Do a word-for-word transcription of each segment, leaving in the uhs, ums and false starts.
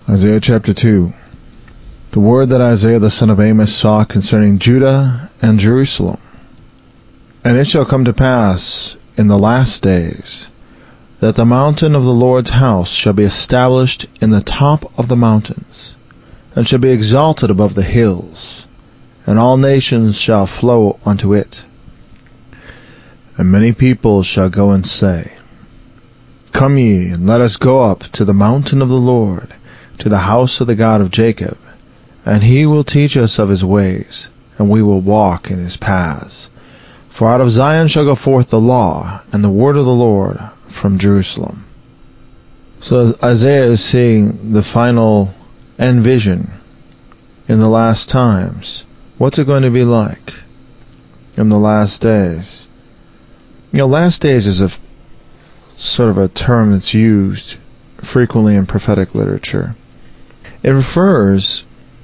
Isaiah chapter two. The word that Isaiah the son of Amos saw concerning Judah and Jerusalem. And it shall come to pass in the last days that the mountain of the Lord's house shall be established in the top of the mountains, and shall be exalted above the hills, and all nations shall flow unto it. And many people shall go and say, Come ye, and let us go up to the mountain of the Lord, to the house of the God of Jacob, and he will teach us of his ways, and we will walk in his paths. For out of Zion shall go forth the law, and the word of the Lord from Jerusalem. So Isaiah is seeing the final end vision in the last times. What's it going to be like in the last days? You know, last days is a sort of a term that's used frequently in prophetic literature. It refers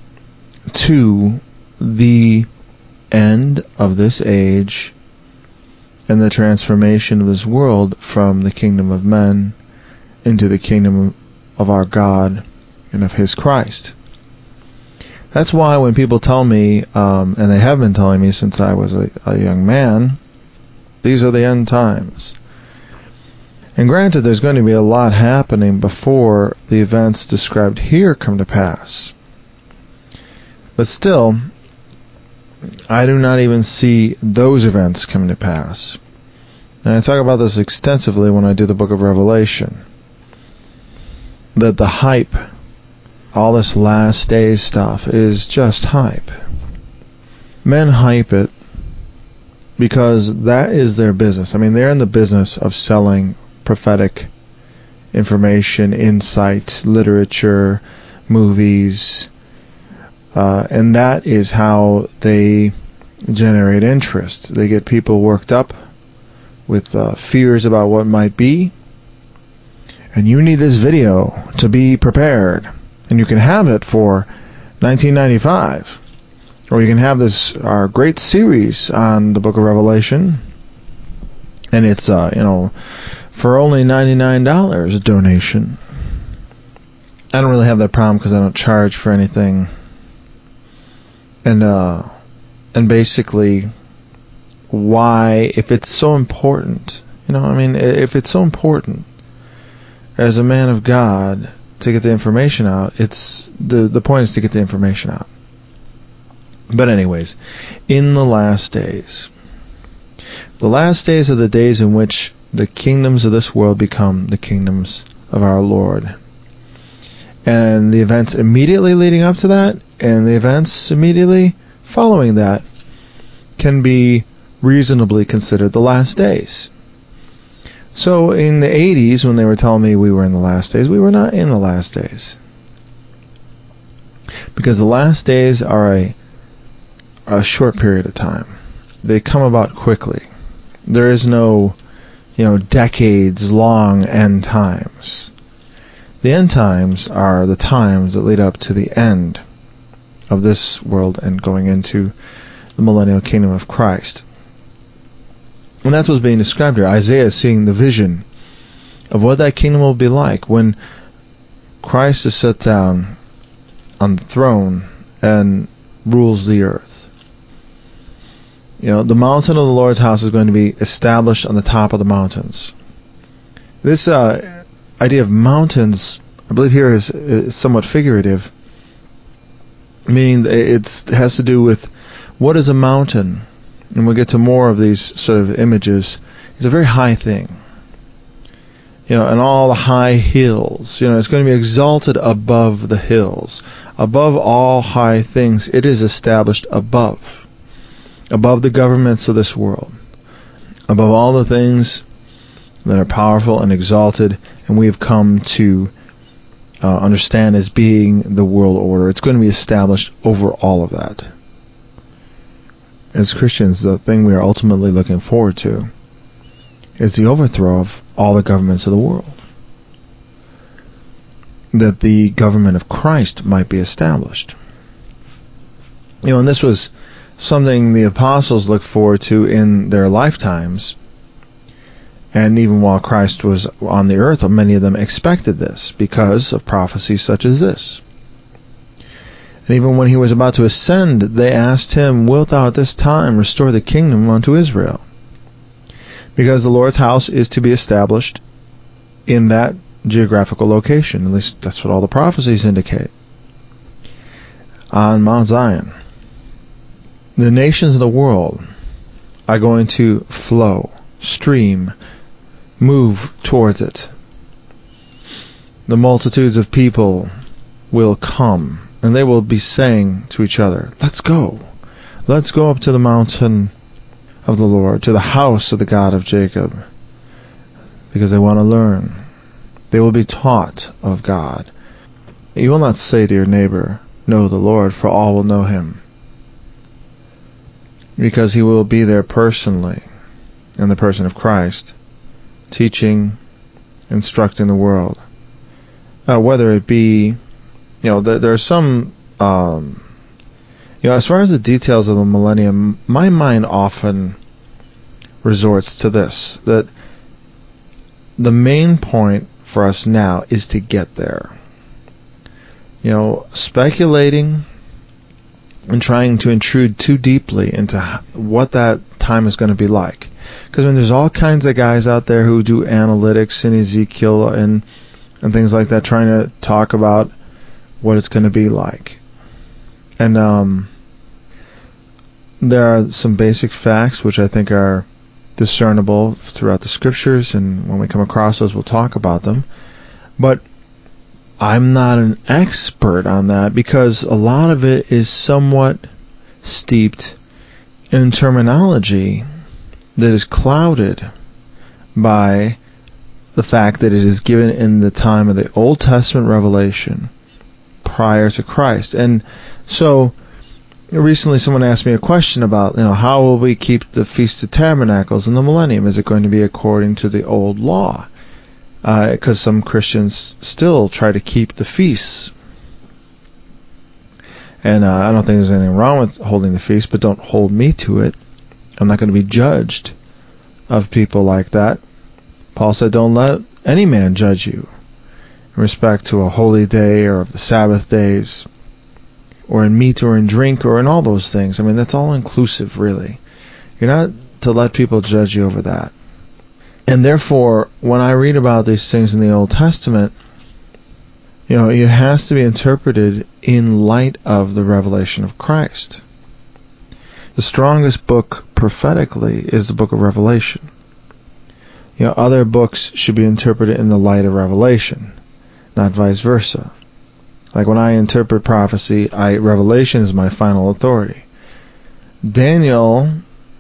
to the end of this age and the transformation of this world from the kingdom of men into the kingdom of our God and of his Christ. That's why when people tell me, um, and they have been telling me since I was a, a young man, these are the end times. And granted, there's going to be a lot happening before the events described here come to pass. But still, I do not even see those events coming to pass. And I talk about this extensively when I do the book of Revelation. That the hype, all this last days stuff, is just hype. Men hype it because that is their business. I mean, they're in the business of selling prophetic information, insight, literature, movies, uh, and that is how they generate interest. They get people worked up with uh, fears about what might be, and you need this video to be prepared, and you can have it for nineteen ninety-five, or you can have this our great series on the book of Revelation, and it's uh, you know for only ninety-nine dollars a donation. I don't really have that problem because I don't charge for anything. And uh, and basically, why, if it's so important, you know, I mean, if it's so important as a man of God to get the information out, it's the the point is to get the information out. But anyways, in the last days, the last days are the days in which the kingdoms of this world become the kingdoms of our Lord. And the events immediately leading up to that, and the events immediately following that, can be reasonably considered the last days. So in the eighties, when they were telling me we were in the last days, we were not in the last days. Because the last days are a, a short period of time. They come about quickly. There is no you know, decades-long end times. The end times are the times that lead up to the end of this world and going into the millennial kingdom of Christ. And that's what's being described here. Isaiah is seeing the vision of what that kingdom will be like when Christ is set down on the throne and rules the earth. You know, the mountain of the Lord's house is going to be established on the top of the mountains. This uh, idea of mountains, I believe here is, is somewhat figurative, meaning it's, it has to do with what is a mountain. And we'll get to more of these sort of images. It's a very high thing. You know, and all the high hills. You know, it's going to be exalted above the hills. Above all high things, it is established above. Above the governments of this world. Above all the things that are powerful and exalted, and we have come to uh, understand as being the world order. It's going to be established over all of that. As Christians, the thing we are ultimately looking forward to is the overthrow of all the governments of the world. That the government of Christ might be established. You know, and this was something the apostles looked forward to in their lifetimes, And even while Christ was on the earth, many of them expected this because of prophecies such as this. And even when he was about to ascend, they asked him, "Wilt thou at this time restore the kingdom unto Israel?" Because the Lord's house is to be established in that geographical location. At least that's what all the prophecies indicate. On Mount Zion. The nations of the world are going to flow, stream, move towards it. The multitudes of people will come, and they will be saying to each other, "Let's go. Let's go up to the mountain of the Lord, to the house of the God of Jacob," because they want to learn. They will be taught of God. You will not say to your neighbor, "Know the Lord," for all will know him, because he will be there personally in the person of Christ, teaching, instructing the world. Uh, whether it be, you know, there, there are some, um, you know, as far as the details of the millennium, my mind often resorts to this, that the main point for us now is to get there. You know, speculating and trying to intrude too deeply into what that time is going to be like. Because I mean, there's all kinds of guys out there who do analytics in Ezekiel and and things like that, trying to talk about what it's going to be like. And um, there are some basic facts which I think are discernible throughout the scriptures, and when we come across those, we'll talk about them. But I'm not an expert on that, because a lot of it is somewhat steeped in terminology that is clouded by the fact that it is given in the time of the Old Testament revelation prior to Christ. And so recently someone asked me a question about, you know, how will we keep the Feast of Tabernacles in the millennium? Is it going to be according to the old law? Because uh, some Christians still try to keep the feasts. And uh, I don't think there's anything wrong with holding the feast, but don't hold me to it. I'm not going to be judged of people like that. Paul said, "Don't let any man judge you in respect to a holy day or of the Sabbath days, or in meat or in drink or in all those things." I mean, that's all inclusive, really. You're not to let people judge you over that. And therefore, when I read about these things in the Old Testament, you know, it has to be interpreted in light of the revelation of Christ. The strongest book prophetically is the book of Revelation. You know, other books should be interpreted in the light of Revelation, not vice versa. Like when I interpret prophecy, I, Revelation is my final authority. Daniel,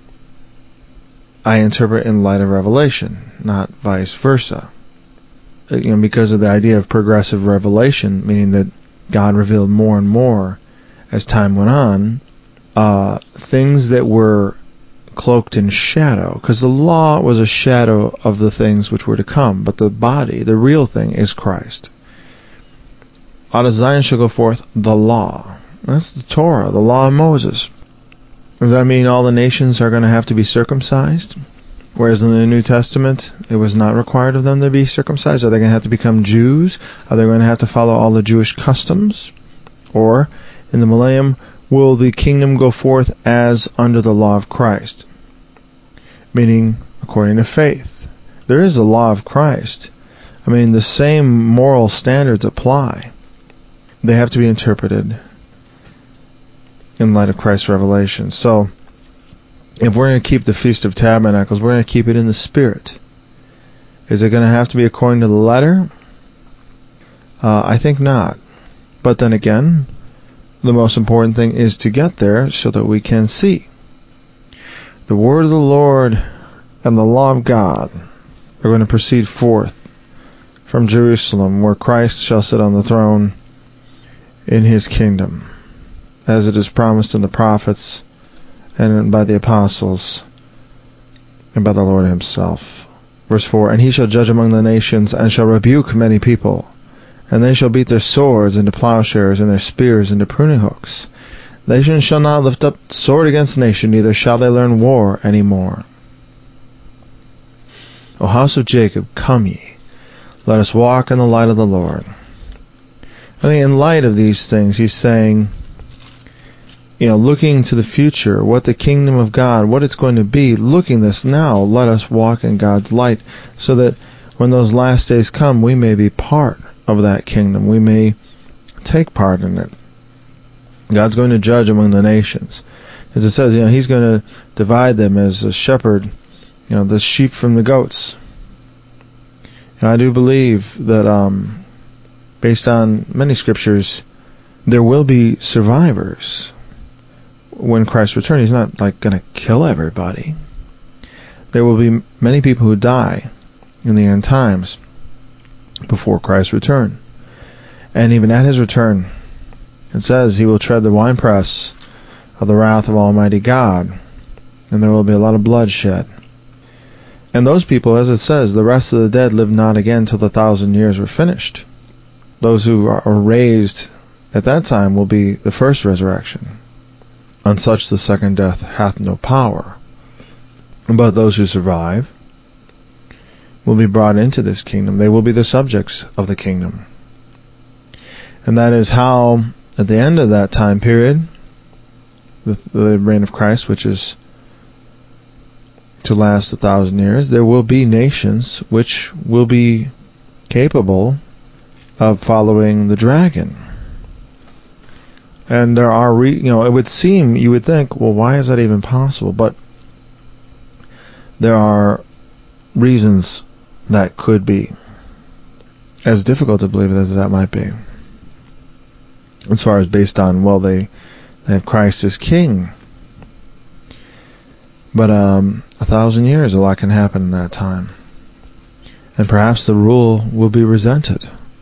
I interpret in light of Revelation, not vice versa. You know, because of the idea of progressive revelation, meaning that God revealed more and more as time went on, uh, things that were cloaked in shadow, because the law was a shadow of the things which were to come, but the body, the real thing, is Christ. Out of Zion shall go forth the law. That's the Torah, the law of Moses. Does that mean all the nations are going to have to be circumcised? Whereas in the New Testament, it was not required of them to be circumcised. Are they going to have to become Jews? Are they going to have to follow all the Jewish customs? Or, in the millennium, will the kingdom go forth as under the law of Christ? Meaning, according to faith. There is a law of Christ. I mean, the same moral standards apply. They have to be interpreted in light of Christ's revelation. So, if we're going to keep the Feast of Tabernacles, we're going to keep it in the Spirit. Is it going to have to be according to the letter? Uh, I think not. But then again, the most important thing is to get there so that we can see. The word of the Lord and the law of God are going to proceed forth from Jerusalem, where Christ shall sit on the throne in His kingdom, as it is promised in the prophets and by the apostles and by the Lord Himself. Verse four, "And He shall judge among the nations, and shall rebuke many people. And they shall beat their swords into plowshares, and their spears into pruning hooks. Nation shall not lift up sword against nation, neither shall they learn war any more." O house of Jacob, come ye, let us walk in the light of the Lord. I think in light of these things, he's saying, you know, looking to the future, what the kingdom of God, what it's going to be, looking this now, let us walk in God's light, so that when those last days come, we may be part of that kingdom. We may take part in it. God's going to judge among the nations. As it says, you know, he's going to divide them as a shepherd, you know, the sheep from the goats. And I do believe that, um, based on many scriptures, there will be survivors when Christ returns. He's not like going to kill everybody. There will be many people who die in the end times before Christ's return. And even at his return, it says he will tread the winepress of the wrath of Almighty God, and there will be a lot of bloodshed. And those people, as it says, the rest of the dead live not again till the thousand years were finished. Those who are raised at that time will be the first resurrection. On such the second death hath no power. But those who survive will be brought into this kingdom. They will be the subjects of the kingdom. And that is how, at the end of that time period, the, the reign of Christ, which is to last a thousand years, there will be nations which will be capable of following the dragon. And there are, re- you know, it would seem, you would think, well, why is that even possible? But there are reasons that could be, as difficult to believe as that might be. As far as based on, well, they, they have Christ as king. But um, a thousand years, a lot can happen in that time. And perhaps the rule will be resented.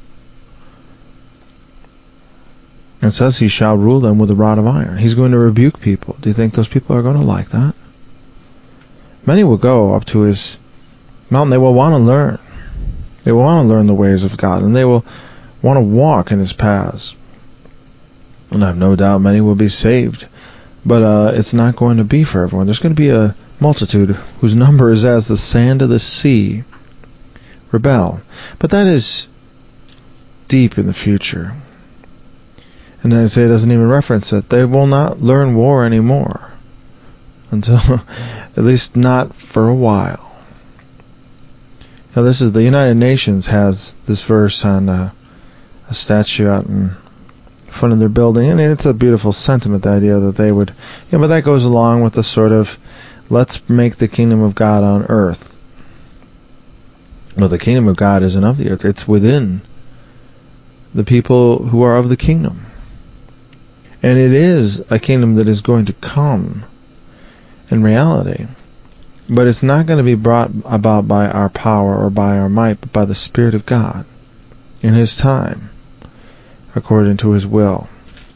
It says he shall rule them with a rod of iron. He's going to rebuke people. Do you think those people are going to like that? Many will go up to his mountain. They will want to learn. They will want to learn the ways of God, and they will want to walk in his paths. And I have no doubt many will be saved. But uh, it's not going to be for everyone. There's going to be a multitude whose number is as the sand of the sea rebel. But that is deep in the future. And Isaiah doesn't even reference it. They will not learn war anymore. Until, at least not for a while. Now this is, the United Nations has this verse on a, a statue out in front of their building, and it's a beautiful sentiment, the idea that they would, yeah, but that goes along with the sort of, let's make the kingdom of God on earth. Well, the kingdom of God isn't of the earth, it's within the people who are of the kingdom. And it is a kingdom that is going to come in reality. But it's not going to be brought about by our power or by our might, but by the Spirit of God in his time, according to his will.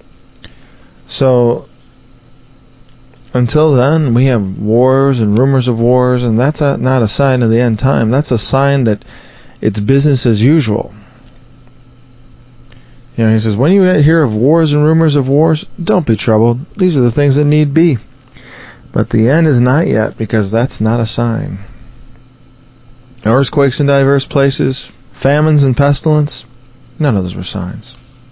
So, until then, we have wars and rumors of wars, and that's a, not a sign of the end time. That's a sign that it's business as usual. You know, he says, when you hear of wars and rumors of wars, don't be troubled. These are the things that need be. But the end is not yet, because that's not a sign. Earthquakes in diverse places, famines and pestilence, none of those were signs.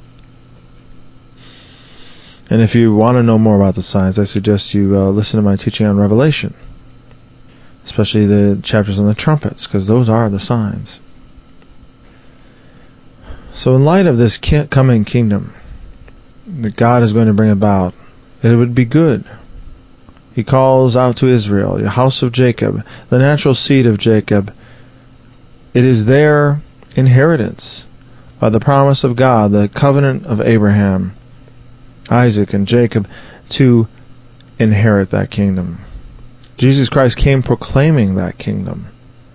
And if you want to know more about the signs, I suggest you uh, listen to my teaching on Revelation, especially the chapters on the trumpets, because those are the signs. So in light of this coming kingdom that God is going to bring about, it would be good. He calls out to Israel, the house of Jacob, the natural seed of Jacob. It is their inheritance by the promise of God, the covenant of Abraham, Isaac, and Jacob, to inherit that kingdom. Jesus Christ came proclaiming that kingdom.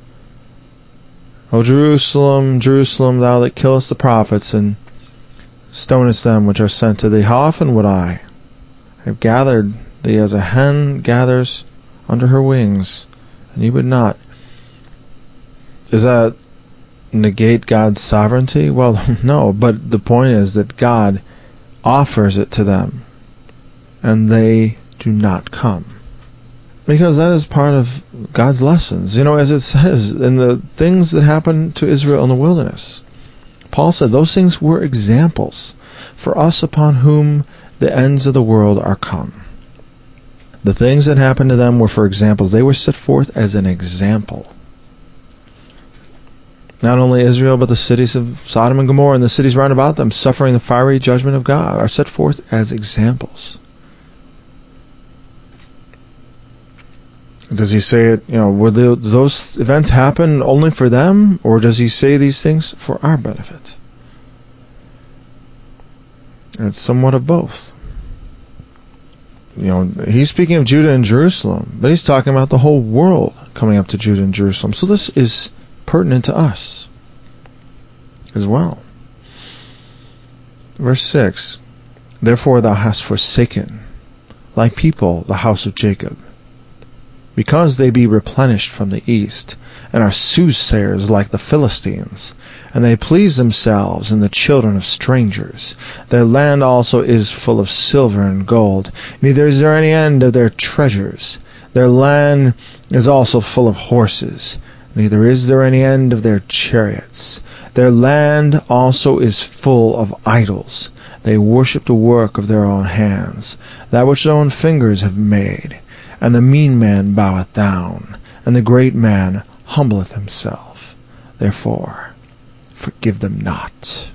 O Jerusalem, Jerusalem, thou that killest the prophets and stonest them which are sent to thee, how often would I have gathered thee as a hen gathers under her wings, and you would not? Does that negate God's sovereignty? Well, no, but the point is that God offers it to them, and they do not come. Because that is part of God's lessons. You know, as it says in the things that happened to Israel in the wilderness, Paul said those things were examples for us upon whom the ends of the world are come. The things that happened to them were for examples. They were set forth as an example. Not only Israel, but the cities of Sodom and Gomorrah and the cities round about them, suffering the fiery judgment of God, are set forth as examples. Does he say it, you know, were the, those events happen only for them, or does he say these things for our benefit? It's somewhat of both. You know, he's speaking of Judah and Jerusalem, but he's talking about the whole world coming up to Judah and Jerusalem. So this is pertinent to us as well. Verse six, therefore thou hast forsaken thy people, the house of Jacob, because they be replenished from the east, and are soothsayers like the Philistines, and they please themselves in the children of strangers. Their land also is full of silver and gold, neither is there any end of their treasures. Their land is also full of horses, neither is there any end of their chariots. Their land also is full of idols. They worship the work of their own hands, that which their own fingers have made. And the mean man boweth down, and the great man humbleth himself. Therefore, forgive them not.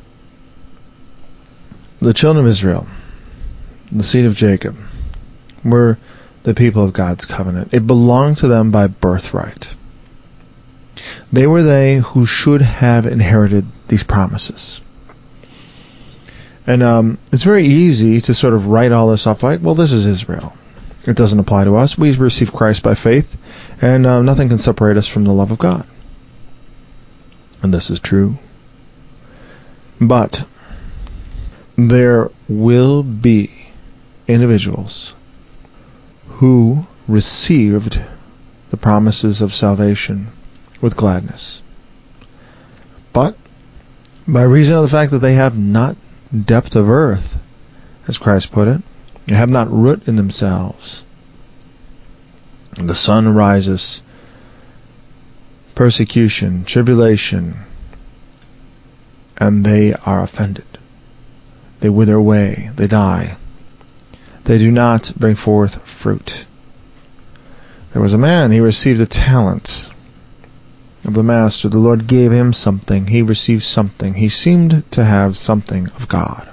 The children of Israel, the seed of Jacob, were the people of God's covenant. It belonged to them by birthright. They were they who should have inherited these promises. And um, it's very easy to sort of write all this off like, well, this is Israel. It doesn't apply to us. We receive Christ by faith, and uh, nothing can separate us from the love of God. And this is true. But there will be individuals who received the promises of salvation with gladness. But by reason of the fact that they have not depth of earth, as Christ put it, they have not root in themselves. The sun rises, persecution, tribulation, and they are offended. They wither away, they die. They do not bring forth fruit. There was a man, he received a talent of the master. The Lord gave him something. He received something. He seemed to have something of God.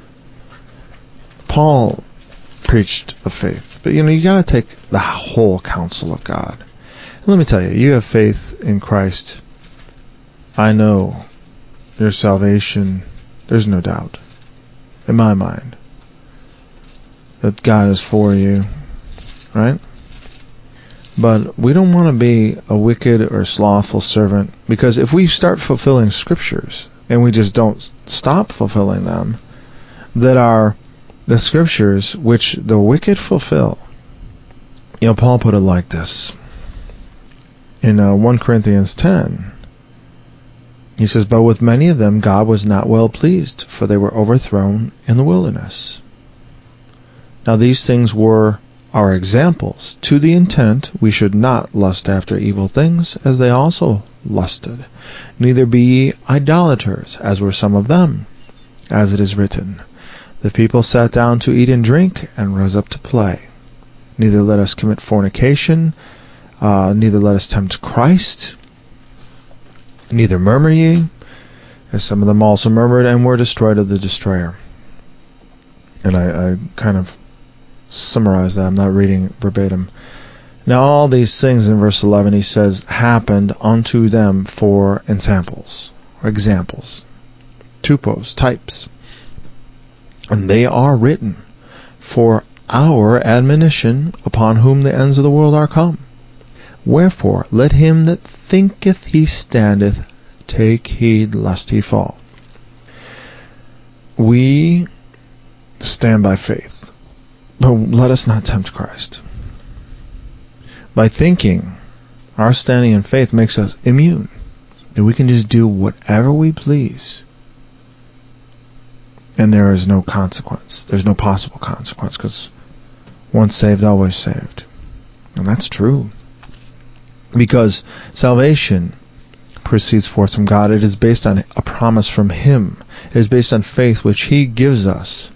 Paul preached of faith. But you know, you got to take the whole counsel of God. And let me tell you, you have faith in Christ. I know your salvation, there's no doubt, in my mind, that God is for you, right? But we don't want to be a wicked or slothful servant, because if we start fulfilling scriptures and we just don't stop fulfilling them, that are the scriptures which the wicked fulfill. You know, Paul put it like this in uh, First Corinthians ten. He says, but with many of them God was not well pleased, for they were overthrown in the wilderness. Now these things were our examples, to the intent we should not lust after evil things, as they also lusted. Neither be ye idolaters, as were some of them, as it is written, the people sat down to eat and drink, and rose up to play. Neither let us commit fornication, uh, neither let us tempt Christ, neither murmur ye, as some of them also murmured, and were destroyed of the destroyer. And I, I kind of summarize that. I'm not reading verbatim. Now all these things in verse eleven, he says, happened unto them for ensamples, or examples, tupos, types. And they are written for our admonition, upon whom the ends of the world are come. Wherefore, let him that thinketh he standeth take heed lest he fall. We stand by faith, but let us not tempt Christ. By thinking, our standing in faith makes us immune, that we can just do whatever we please, and there is no consequence. There's no possible consequence, because once saved, always saved. And that's true. Because salvation proceeds forth from God. It is based on a promise from Him. It is based on faith which He gives us.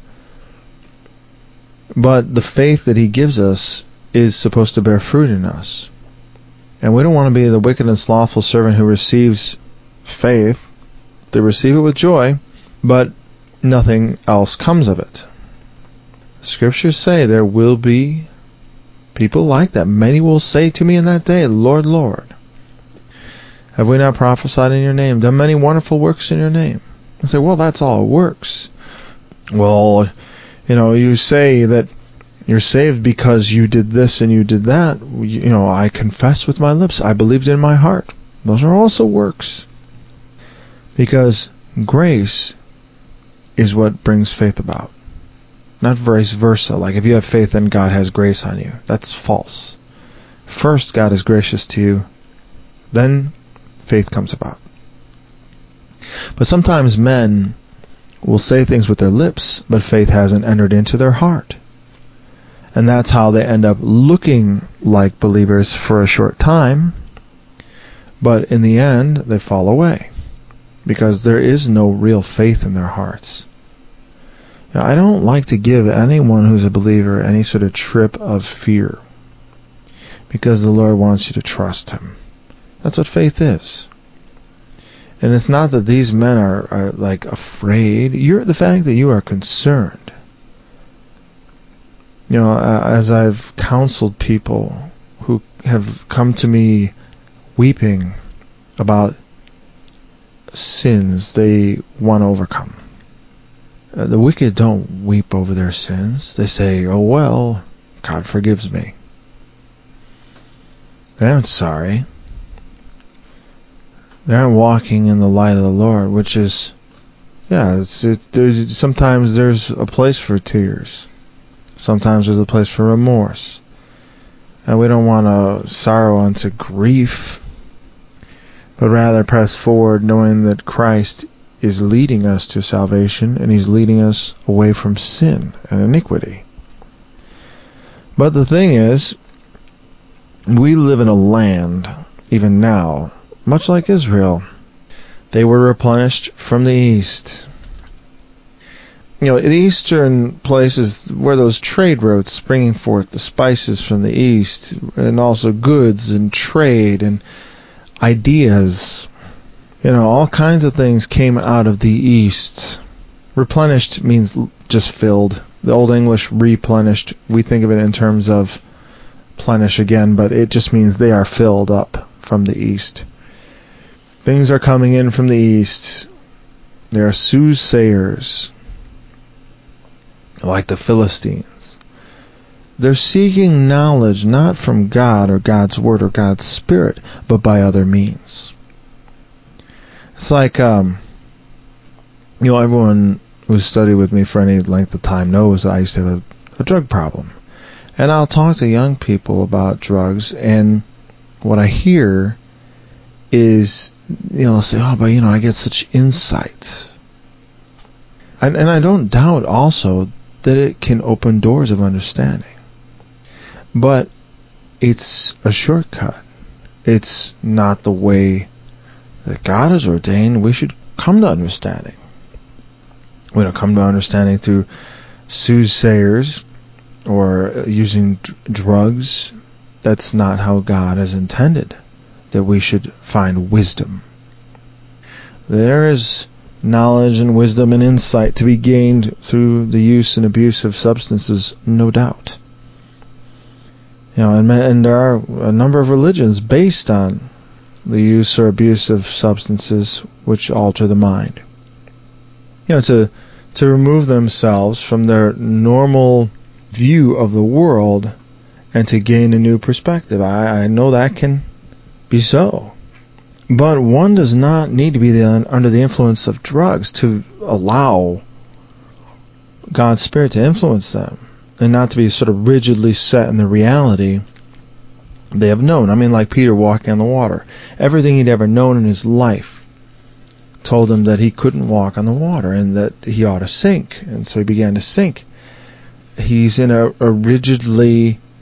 But the faith that He gives us is supposed to bear fruit in us. And we don't want to be the wicked and slothful servant who receives faith. They receive it with joy, but nothing else comes of it. Scriptures say there will be people like that. Many will say to me in that day, Lord, Lord, have we not prophesied in your name, done many wonderful works in your name? I say, well, that's all works. Well, you know, you say that you're saved because you did this and you did that. You know, I confessed with my lips. I believed in my heart. Those are also works. Because grace is what brings faith about. Not vice versa. Like if you have faith, then God has grace on you. That's false. First, God is gracious to you. Then faith comes about. But sometimes men will say things with their lips, but faith hasn't entered into their heart. And that's how they end up looking like believers for a short time, but in the end, they fall away. Because there is no real faith in their hearts. Now, I don't like to give anyone who's a believer any sort of trip of fear. Because the Lord wants you to trust Him. That's what faith is. And it's not that these men are, are like afraid. You're the fact that you are concerned. You know, as I've counseled people who have come to me weeping about sins they want to overcome. Uh, the wicked don't weep over their sins. They say, oh well, God forgives me. They aren't sorry. They aren't walking in the light of the Lord, which is, yeah, it's, it, there's, sometimes there's a place for tears. Sometimes there's a place for remorse. And we don't want to sorrow unto grief, but rather press forward knowing that Christ is leading us to salvation, and He's leading us away from sin and iniquity. But the thing is, we live in a land, even now, much like Israel. They were replenished from the east. You know, the eastern places where those trade routes bringing forth the spices from the east, and also goods and trade and ideas. You know, all kinds of things came out of the east. Replenished means just filled. The Old English replenished, we think of it in terms of plenish again, but it just means they are filled up from the east. Things are coming in from the east. There are soothsayers, like the Philistines. They're seeking knowledge not from God or God's Word or God's Spirit, but by other means. It's like, um, you know, everyone who's studied with me for any length of time knows that I used to have a, a drug problem. And I'll talk to young people about drugs, and what I hear is, you know, they'll say, oh, but, you know, I get such insight. And, and I don't doubt also that it can open doors of understanding. But it's a shortcut. It's not the way that God has ordained we should come to understanding. We don't come to understanding through soothsayers or using d- drugs. That's not how God has intended that we should find wisdom. There is knowledge and wisdom and insight to be gained through the use and abuse of substances, no doubt. You know, and, and there are a number of religions based on the use or abuse of substances which alter the mind. You know, to to remove themselves from their normal view of the world and to gain a new perspective. I, I know that can be so. But one does not need to be the, under the influence of drugs to allow God's Spirit to influence them, and not to be sort of rigidly set in the reality they have known. I mean, like Peter walking on the water. Everything he'd ever known in his life told him that he couldn't walk on the water and that he ought to sink. And so he began to sink. He's in a, a rigidly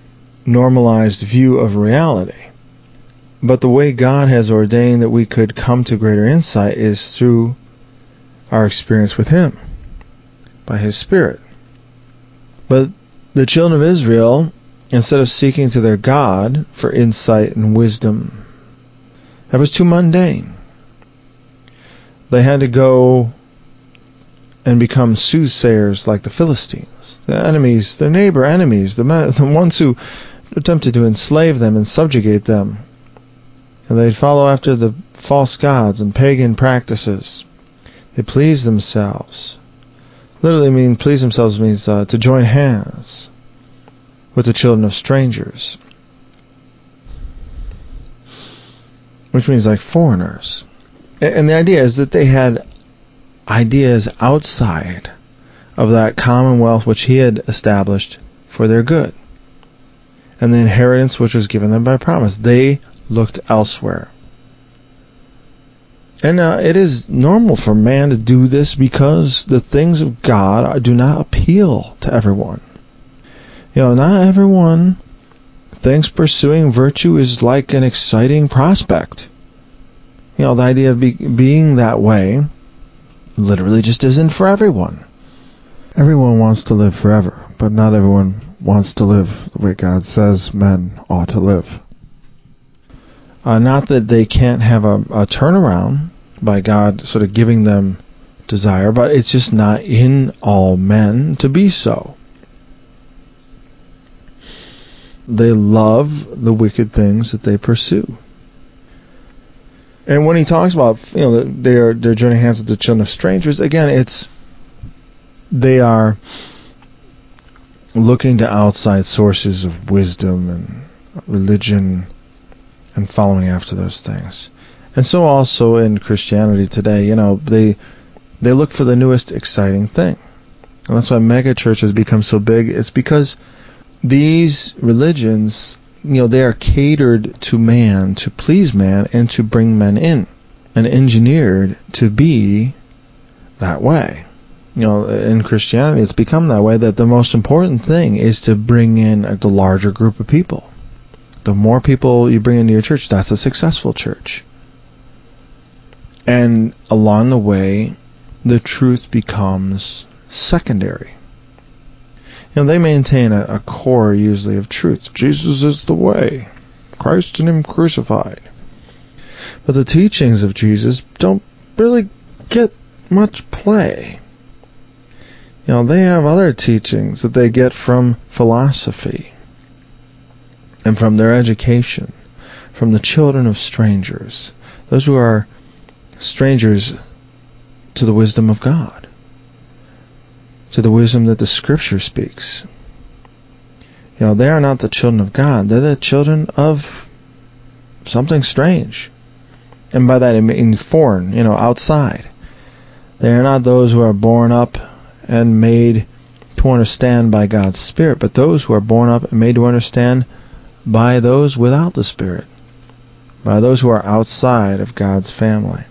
normalized view of reality. But the way God has ordained that we could come to greater insight is through our experience with Him, by His Spirit. But the children of Israel, instead of seeking to their God for insight and wisdom, that was too mundane. They had to go and become soothsayers like the Philistines, the enemies, their neighbor enemies, the, the ones who attempted to enslave them and subjugate them. And they'd follow after the false gods and pagan practices. They pleased themselves. Literally mean please themselves means uh, to join hands with the children of strangers, which means like foreigners. And the idea is that they had ideas outside of that commonwealth which He had established for their good, and the inheritance which was given them by promise. They looked elsewhere. And uh, it is normal for man to do this because the things of God do not appeal to everyone. You know, not everyone thinks pursuing virtue is like an exciting prospect. You know, the idea of be- being that way literally just isn't for everyone. Everyone wants to live forever, but not everyone wants to live the way God says men ought to live. Uh, not that they can't have a, a turnaround by God sort of giving them desire, but it's just not in all men to be so. They love the wicked things that they pursue. And when he talks about, you know, they are they're joining hands with the children of strangers, again, it's they are looking to outside sources of wisdom and religion and following after those things. And so also in Christianity today, you know, they they look for the newest exciting thing. And that's why mega churches become so big. It's because these religions, you know, they are catered to man, to please man, and to bring men in, and engineered to be that way. You know, in Christianity, it's become that way, that the most important thing is to bring in a, the larger group of people. The more people you bring into your church, that's a successful church. And along the way, the truth becomes secondary. You know, they maintain a, a core usually of truth. Jesus is the way. Christ and Him crucified. But the teachings of Jesus don't really get much play. You know, they have other teachings that they get from philosophy and from their education, from the children of strangers, those who are strangers to the wisdom of God, to the wisdom that the Scripture speaks. You know, they are not the children of God. They're the children of something strange. And by that I mean foreign, you know, outside. They are not those who are born up and made to understand by God's Spirit, but those who are born up and made to understand by those without the Spirit, by those who are outside of God's family.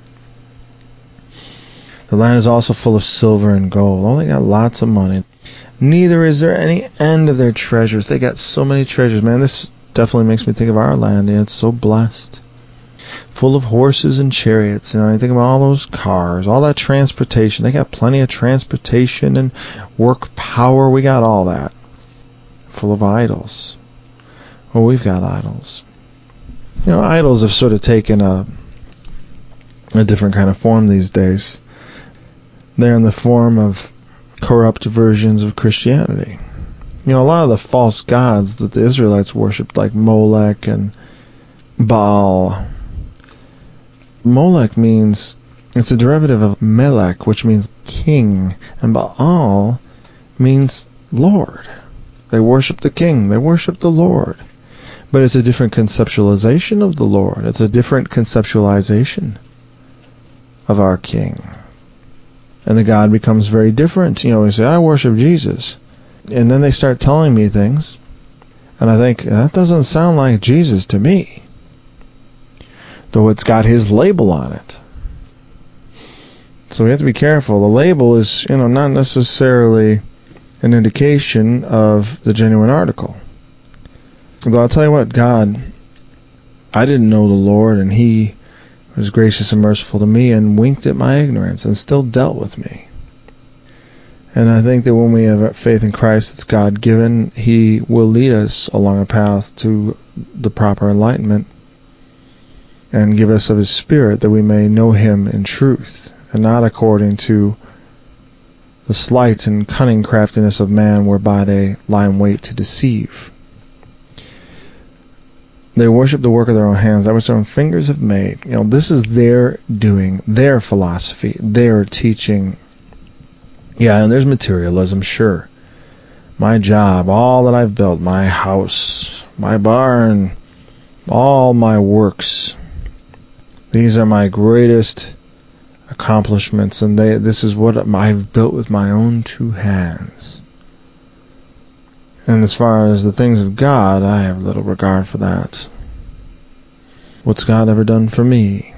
The land is also full of silver and gold. Oh, they got lots of money. Neither is there any end of their treasures. They got so many treasures. Man, this definitely makes me think of our land. Yeah, it's so blessed. Full of horses and chariots. You know, you think about all those cars, all that transportation. They got plenty of transportation and work power. We got all that. Full of idols. Well, we've got idols. You know, idols have sort of taken a a different kind of form these days. They're in the form of corrupt versions of Christianity. You know, a lot of the false gods that the Israelites worshipped, like Molech and Baal. Molech means, it's a derivative of Melech, which means king, and Baal means Lord. They worship the king, they worship the Lord. But it's a different conceptualization of the Lord. It's a different conceptualization of our king. And the God becomes very different. You know, we say, I worship Jesus. And then they start telling me things. And I think, that doesn't sound like Jesus to me. Though it's got His label on it. So we have to be careful. The label is, you know, not necessarily an indication of the genuine article. Although I'll tell you what, God, I didn't know the Lord, and He was gracious and merciful to me and winked at my ignorance and still dealt with me. And I think that when we have faith in Christ that's God-given, He will lead us along a path to the proper enlightenment and give us of His Spirit that we may know Him in truth, and not according to the sleight and cunning craftiness of man whereby they lie in wait to deceive. They worship the work of their own hands, that which their own fingers have made. You know, this is their doing, their philosophy, their teaching. Yeah, and there's materialism, sure. My job, all that I've built, my house, my barn, all my works, these are my greatest accomplishments, and they, this is what I've built with my own two hands. And as far as the things of God, I have little regard for that. What's God ever done for me?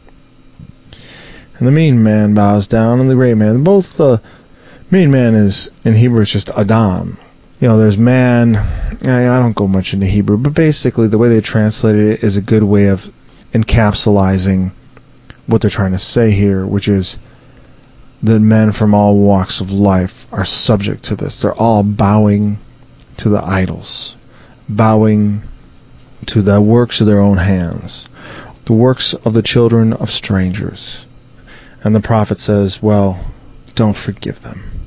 And the mean man bows down, and the great man. Both the mean man is, in Hebrew, it's just Adam. You know, there's man. I don't go much into Hebrew, but basically the way they translated it is a good way of encapsulating what they're trying to say here, which is that men from all walks of life are subject to this. They're all bowing to the idols, bowing to the works of their own hands, the works of the children of strangers. And the prophet says, well, don't forgive them.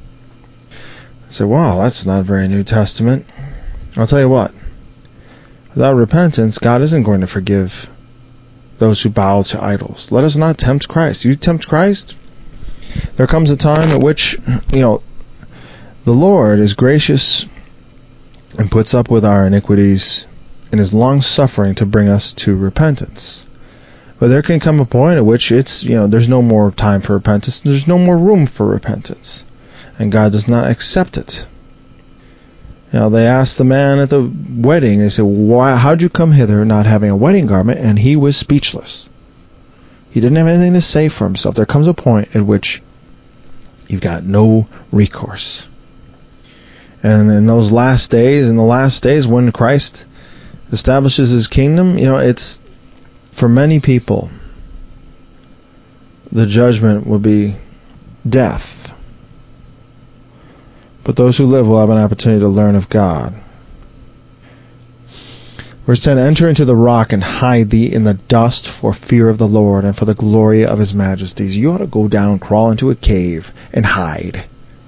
I say, wow, that's not very New Testament. I'll tell you what, without repentance, God isn't going to forgive those who bow to idols. Let us not tempt Christ. You tempt Christ? There comes a time at which, you know, the Lord is gracious and puts up with our iniquities and is long-suffering to bring us to repentance. But there can come a point at which it's, you know, there's no more time for repentance, there's no more room for repentance, and God does not accept it. You know, they asked the man at the wedding, they said, why, how'd you come hither not having a wedding garment? And he was speechless. He didn't have anything to say for himself. There comes a point at which you've got no recourse. And in those last days, in the last days when Christ establishes His kingdom, you know, it's, for many people, the judgment will be death. But those who live will have an opportunity to learn of God. Verse ten, enter into the rock and hide thee in the dust for fear of the Lord and for the glory of His majesties. You ought to go down, crawl into a cave, and hide.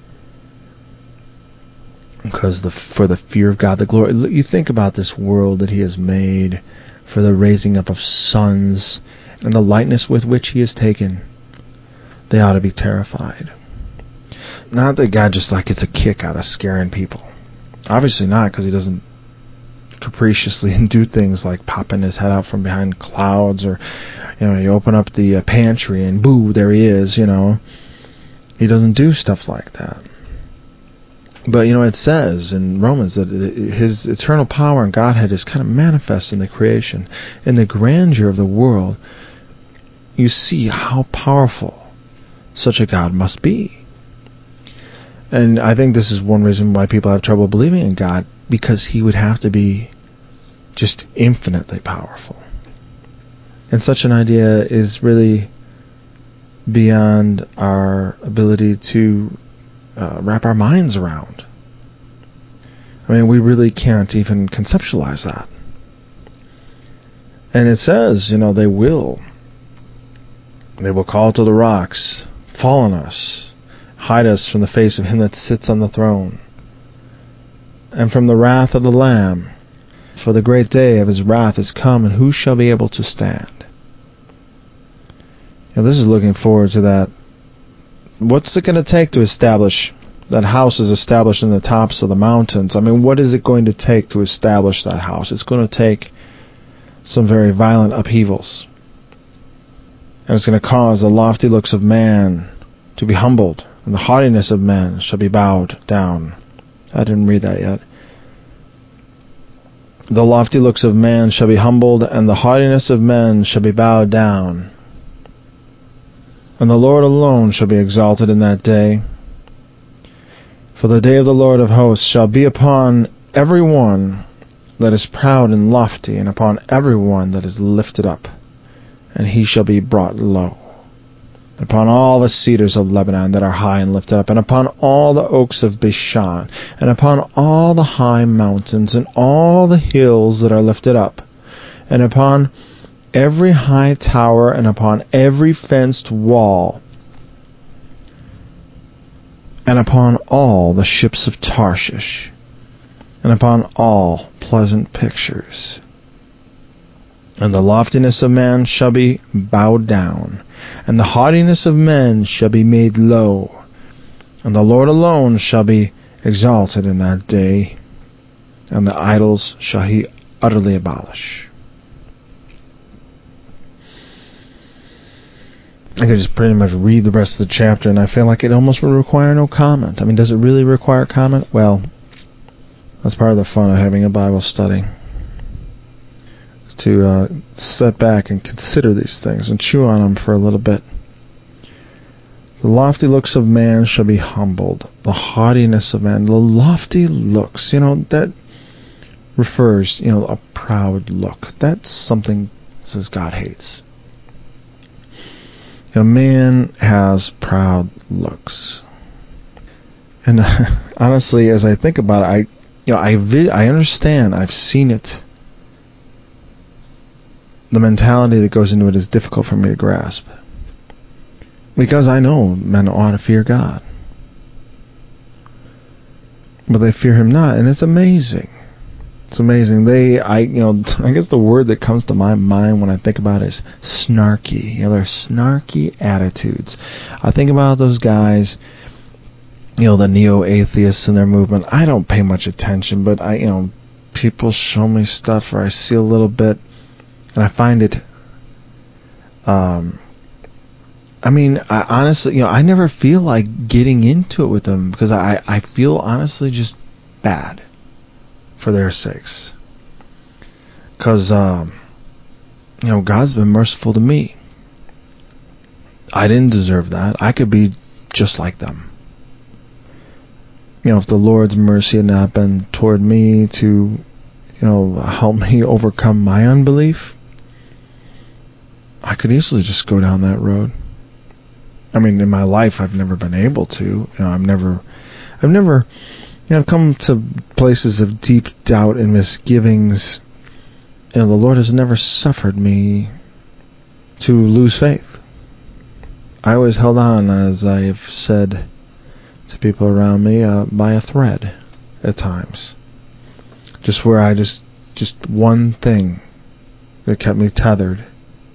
Because the, for the fear of God, the glory. You think about this world that He has made, for the raising up of sons, and the lightness with which He has taken. They ought to be terrified. Not that God just like gets a kick out of scaring people. Obviously not, because He doesn't capriciously do things like popping His head out from behind clouds, or, you know, you open up the uh, pantry and boo, there He is, you know. He doesn't do stuff like that. But, you know, it says in Romans that His eternal power and Godhead is kind of manifest in the creation. In the grandeur of the world, you see how powerful such a God must be. And I think this is one reason why people have trouble believing in God, because He would have to be just infinitely powerful. And such an idea is really beyond our ability to Uh, wrap our minds around. I mean, we really can't even conceptualize that. And it says, you know, they will. They will call to the rocks, fall on us, hide us from the face of Him that sits on the throne, and from the wrath of the Lamb. For the great day of His wrath is come, and who shall be able to stand? Now, this is looking forward to that. What's it going to take to establish that house is established in the tops of the mountains? I mean, what is it going to take to establish that house? It's going to take some very violent upheavals. And it's going to cause the lofty looks of man to be humbled, and the haughtiness of men shall be bowed down. I didn't read that yet. The lofty looks of man shall be humbled, and the haughtiness of men shall be bowed down. And the Lord alone shall be exalted in that day. For the day of the Lord of hosts shall be upon every one that is proud and lofty, and upon every one that is lifted up, and he shall be brought low. Upon all the cedars of Lebanon that are high and lifted up, and upon all the oaks of Bashan, and upon all the high mountains, and all the hills that are lifted up, and upon every high tower, and upon every fenced wall, and upon all the ships of Tarshish, and upon all pleasant pictures. And the loftiness of man shall be bowed down, and the haughtiness of men shall be made low, and the Lord alone shall be exalted in that day, and the idols shall he utterly abolish. I could just pretty much read the rest of the chapter, and I feel like it almost would require no comment. I mean, does it really require comment? Well, that's part of the fun of having a Bible study, to uh, sit back and consider these things and chew on them for a little bit. The lofty looks of man shall be humbled. The haughtiness of man, the lofty looks, you know, that refers, you know, a proud look. That's something, says, God hates. A man has proud looks. And uh, honestly, as I think about it, I, you know, I, vi- I understand. I've seen it. The mentality that goes into it is difficult for me to grasp, because I know men ought to fear God, but they fear Him not, and it's amazing. It's amazing. They, I, you know, I guess the word that comes to my mind when I think about it is snarky. You know, they're snarky attitudes. I think about those guys, you know, the neo-atheists and their movement. I don't pay much attention, but I, you know, people show me stuff, or I see a little bit, and I find it, um, I mean, I honestly, you know, I never feel like getting into it with them, because I, I feel honestly just bad for their sakes. Because, um, you know, God's been merciful to me. I didn't deserve that. I could be just like them. You know, if the Lord's mercy had not been toward me to, you know, help me overcome my unbelief, I could easily just go down that road. I mean, in my life, I've never been able to. You know, I've never, I've never, you know, I've come to places of deep doubt and misgivings. You know, the Lord has never suffered me to lose faith. I always held on, as I have said to people around me, uh, by a thread at times. Just where I just, just one thing that kept me tethered.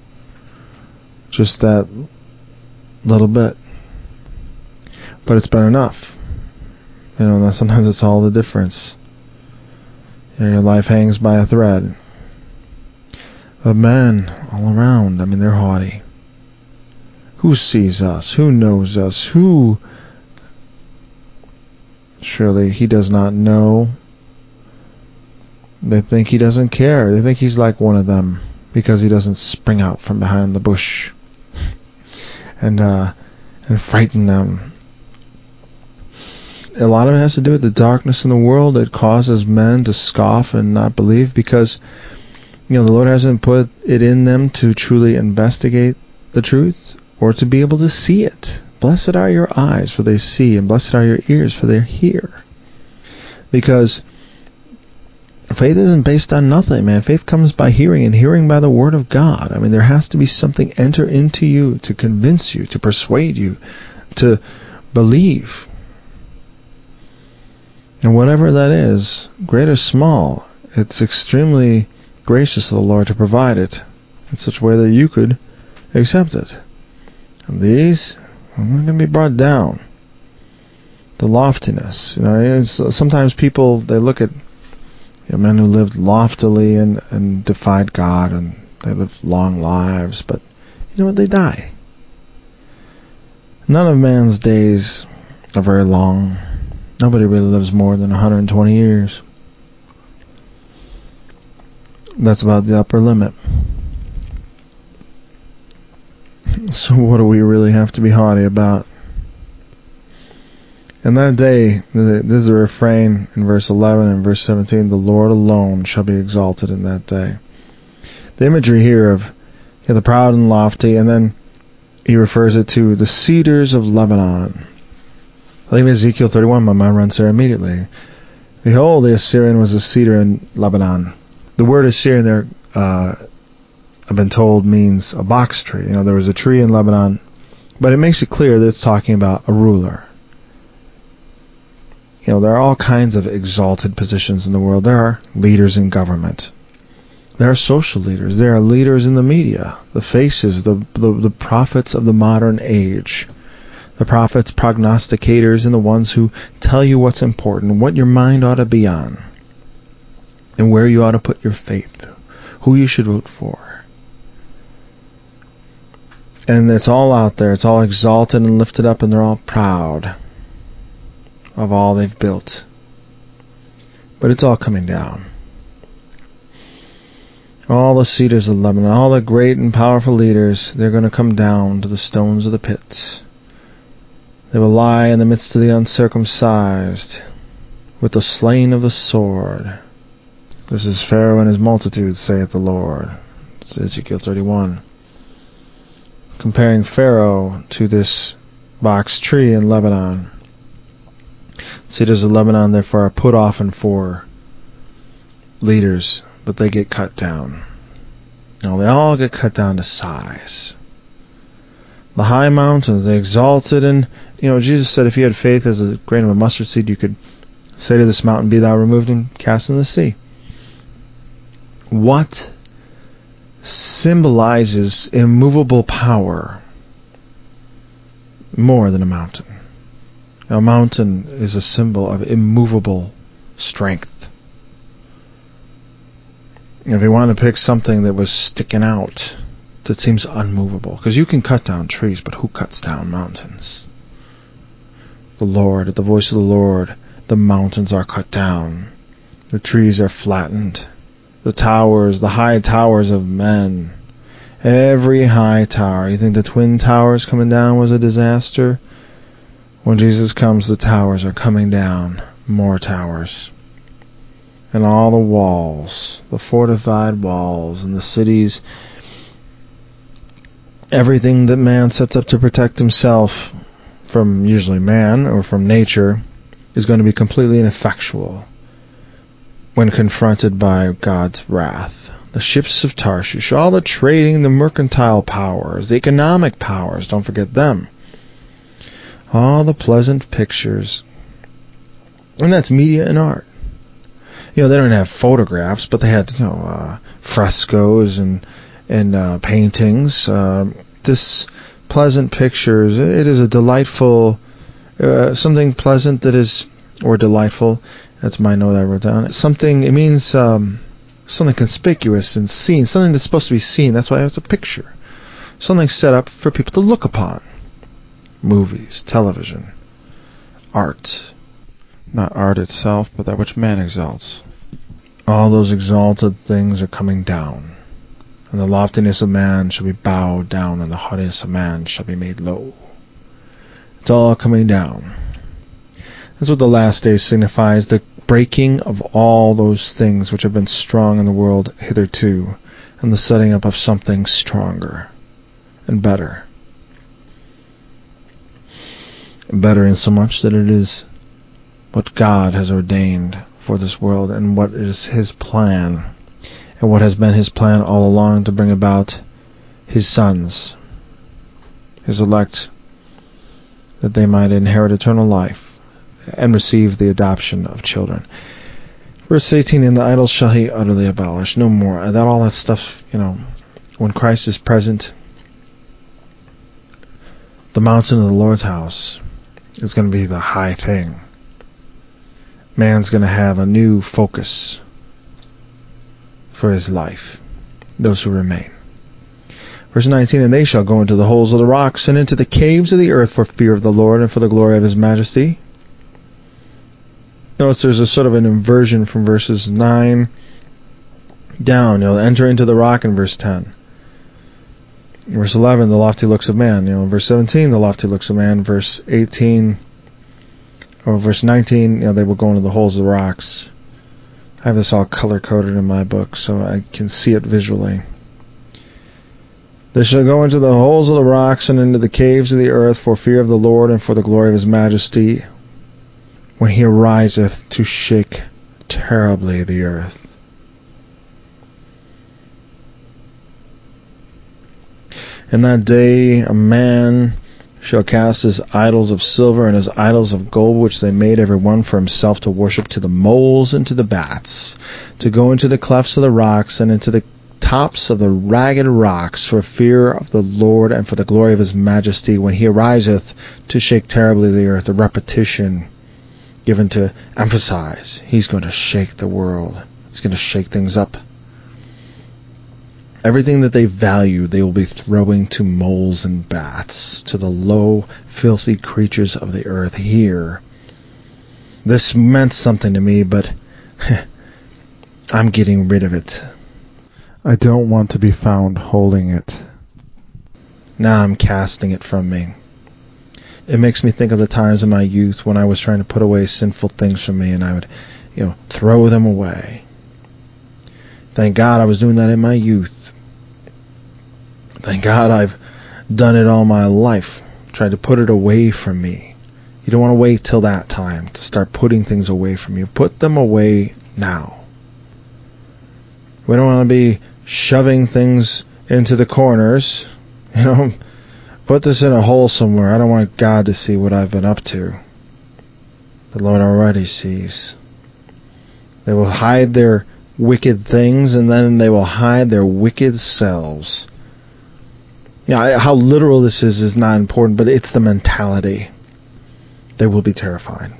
Just that little bit. But it's been enough. You know, and sometimes it's all the difference. You know, your life hangs by a thread. But men all around, I mean, they're haughty. Who sees us? Who knows us? Who? Surely He does not know. They think He doesn't care. They think He's like one of them, because He doesn't spring out from behind the bush and uh, and frighten them. A lot of it has to do with the darkness in the world that causes men to scoff and not believe, because, you know, the Lord hasn't put it in them to truly investigate the truth or to be able to see it. Blessed are your eyes, for they see, and blessed are your ears, for they hear. Because faith isn't based on nothing, man. Faith comes by hearing, and hearing by the Word of God. I mean, there has to be something enter into you to convince you, to persuade you, to believe. And whatever that is, great or small, it's extremely gracious of the Lord to provide it in such a way that you could accept it. And these are going to be brought down. The loftiness. You know, it's, sometimes people, they look at, you know, men who lived loftily and, and defied God, and they lived long lives, but you know what? They die. None of man's days are very long. Nobody really lives more than one hundred twenty years. That's about the upper limit. So what do we really have to be haughty about? In that day, this is the refrain in verse eleven and verse seventeen, the Lord alone shall be exalted in that day. The imagery here of you know, the proud and lofty, and then he refers it to the cedars of Lebanon. I think Ezekiel thirty-one, my mind runs there immediately. Behold, the Assyrian was a cedar in Lebanon. The word Assyrian there, uh, I've been told, means a box tree. You know, there was a tree in Lebanon, but it makes it clear that it's talking about a ruler. You know, there are all kinds of exalted positions in the world. There are leaders in government. There are social leaders. There are leaders in the media, the faces, the, the, the prophets of the modern age. The prophets, prognosticators, and the ones who tell you what's important, what your mind ought to be on, and where you ought to put your faith, who you should vote for. And it's all out there. It's all exalted and lifted up, and they're all proud of all they've built. But it's all coming down. All the cedars of Lebanon, all the great and powerful leaders, they're going to come down to the stones of the pits. They will lie in the midst of the uncircumcised, with the slain of the sword. This is Pharaoh and his multitude, saith the Lord. It's Ezekiel thirty-one. Comparing Pharaoh to this box tree in Lebanon. Cedars of Lebanon, therefore, are put often for leaders, but they get cut down. No, they all get cut down to size. The high mountains, they exalted, and you know, Jesus said if you had faith as a grain of a mustard seed, you could say to this mountain, be thou removed and cast in the sea. What symbolizes immovable power more than a mountain? A mountain is a symbol of immovable strength. If you want to pick something that was sticking out, that seems unmovable, because you can cut down trees, but who cuts down mountains? The Lord. At the voice of the Lord, the mountains are cut down. The trees are flattened. The towers, the high towers of men. Every high tower. You think the Twin Towers coming down was a disaster? When Jesus comes, the towers are coming down. More towers. And all the walls, the fortified walls, and the cities, everything that man sets up to protect himself from usually man or from nature is going to be completely ineffectual when confronted by God's wrath. The ships of Tarshish, all the trading, the mercantile powers, the economic powers, don't forget them. All the pleasant pictures. And that's media and art. You know, they don't have photographs, but they had, you know, uh, frescoes and and uh, paintings. Uh, this pleasant pictures. It is a delightful, uh, something pleasant that is, or delightful. That's my note I wrote down. It's something. It means um, something conspicuous and seen. Something that's supposed to be seen. That's why it's a picture. Something set up for people to look upon. Movies, television, art. Not art itself, but that which man exalts. All those exalted things are coming down. And the loftiness of man shall be bowed down, and the haughtiness of man shall be made low. It's all coming down. That's what the last day signifies, the breaking of all those things which have been strong in the world hitherto, and the setting up of something stronger and better. Better in so much that it is what God has ordained for this world, and what is His plan, and what has been His plan all along to bring about His sons, His elect, that they might inherit eternal life and receive the adoption of children. Verse eighteen, and the idols shall He utterly abolish. No more. That all that stuff, you know, when Christ is present, the mountain of the Lord's house is going to be the high thing. Man's going to have a new focus for his life, those who remain. Verse nineteen, and they shall go into the holes of the rocks and into the caves of the earth for fear of the Lord and for the glory of His majesty. Notice there's a sort of an inversion from verses nine down. You'll enter into the rock in verse ten. In verse eleven, the lofty looks of man. You know, in verse seventeen, the lofty looks of man. Verse eighteen, or verse nineteen, you know, they will go into the holes of the rocks. I have this all color-coded in my book, so I can see it visually. They shall go into the holes of the rocks and into the caves of the earth for fear of the Lord and for the glory of his majesty, when he ariseth to shake terribly the earth. In that day a man shall cast his idols of silver and his idols of gold, which they made every one for himself, to worship, to the moles and to the bats, to go into the clefts of the rocks and into the tops of the ragged rocks, for fear of the Lord and for the glory of his majesty, when he ariseth to shake terribly the earth. A repetition given to emphasize he's going to shake the world. He's going to shake things up. Everything that they value, they will be throwing to moles and bats, to the low, filthy creatures of the earth. Here, this meant something to me, but I'm getting rid of it. I don't want to be found holding it. Now I'm casting it from me. It makes me think of the times in my youth when I was trying to put away sinful things from me, and I would, you know, throw them away. Thank God I was doing that in my youth. Thank God I've done it all my life, tried to put it away from me. You don't want to wait till that time to start putting things away from you. Put them away now. We don't want to be shoving things into the corners. You know, put this in a hole somewhere. I don't want God to see what I've been up to. The Lord already sees. They will hide their wicked things, and then they will hide their wicked selves. Yeah, how literal this is is not important, but it's the mentality. They will be terrified.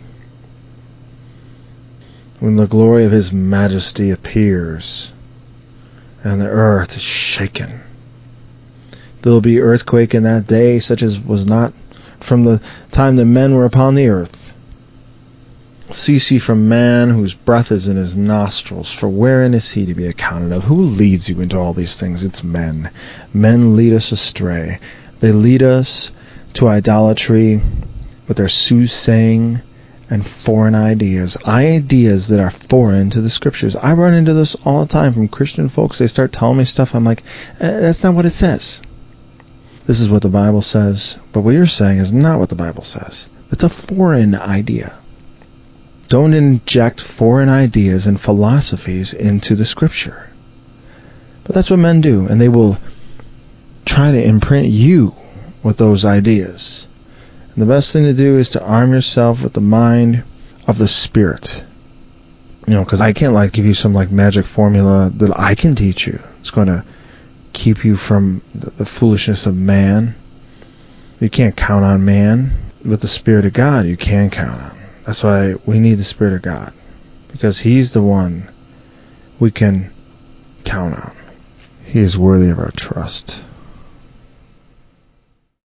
When the glory of his majesty appears, and the earth is shaken. There will be earthquake in that day, such as was not from the time the men were upon the earth. Cease ye from man, whose breath is in his nostrils, for wherein is he to be accounted of? Who leads you into all these things? It's men. Men lead us astray. They lead us to idolatry with their soothsaying and foreign ideas. Ideas that are foreign to the Scriptures. I run into this all the time from Christian folks. They start telling me stuff. I'm like, eh, that's not what it says. This is what the Bible says. But what you're saying is not what the Bible says. It's a foreign idea. Don't inject foreign ideas and philosophies into the Scripture. But that's what men do, and they will try to imprint you with those ideas. And the best thing to do is to arm yourself with the mind of the Spirit. You know, because I can't like give you some like magic formula that I can teach you. It's going to keep you from the, the foolishness of man. You can't count on man. With the Spirit of God, you can count on. That's why we need the Spirit of God, because he's the one we can count on. He is worthy of our trust.